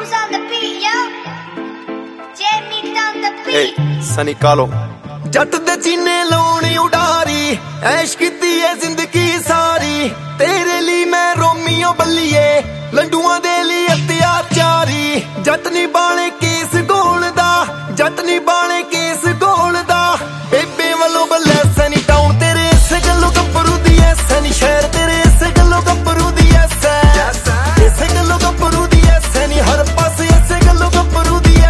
सनी कालो जट दे चीने लाउणी उडारी ऐश कीती है जिंदगी सारी तेरे लिए मैं रोमियो बल्लिए लंडुआ दे लिए अत्याचारी जट नी बाले केस गोलदा जट नी बाले केस गोलदा बेबे वालों बल्ले सनी टाउन तेरे इस गल्लों गब्बरू दी है सनी शहर तेरे इस गल्लों गब्बरू दी है इस गल्लों गब्बरू दी है सनी हर पासे इस गल्लों गब्बरू दी है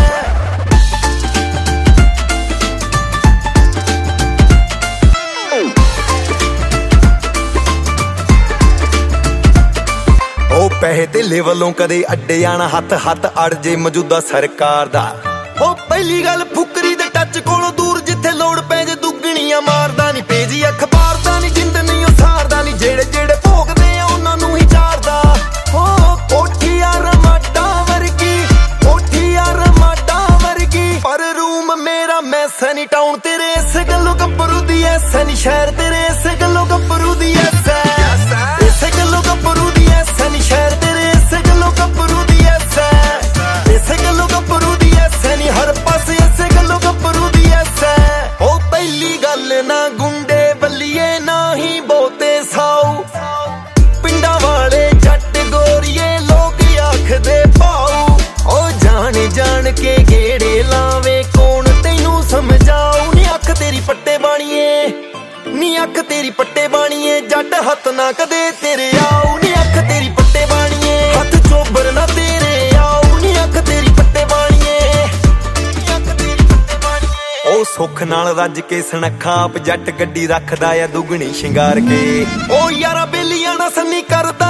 पैसे ढिले वालों कदे अड्डे आना हथ हथ अड़ जे मौजूदा सरकार दा ओ पहली गल फुकरी दे टच कोलों दूर जिथे लोड़ पै जे दुगणियां मारदा नी पेजी अखबार दा नी जिंद नहीं उसारदा नी जेड़े जेड़े भोगदे आ उन्हां नूं ही चारदा ओ कोठी यार माडा वर्गी कोठी यार माडा वर्गी पर रूम मेरा मैं सनी टाउन तेरे इस गल्लों गब्बरू दी है सनी शहर तेरे इस गल्लों गब्बरू दी है इस गल्लों गब्बरू दी है सनी शहर तेरे इस गल्लों गब्बरू दी है इस गल्लों गब्बरू दी है सनी हर पासे इस गल्लों गब्बरू दी है ओ पहली गल ना गुंडे बल्लिए ना ही बहुते साऊ पिंडा वाले जट गोरिए लोग आखदे पाऊ ओ जान जान के गेड़े लावे कौन तैनू समझाऊ नी अख तेरी पट्टे बाणीए नी अख तेरी पट्टे बाणीए जट हथ ना कदे तेरे आऊ नी अख तेरी पट्टे बाणीए हथ चोबर ना तेरे आऊ नी अख तेरी पट्टे बाणीए ओ सुख नाल रज के सनखा आप जट गड्डी रखदा आ दुगणी शिंगार के ओ यारा बेलियां ना सन्नी करदा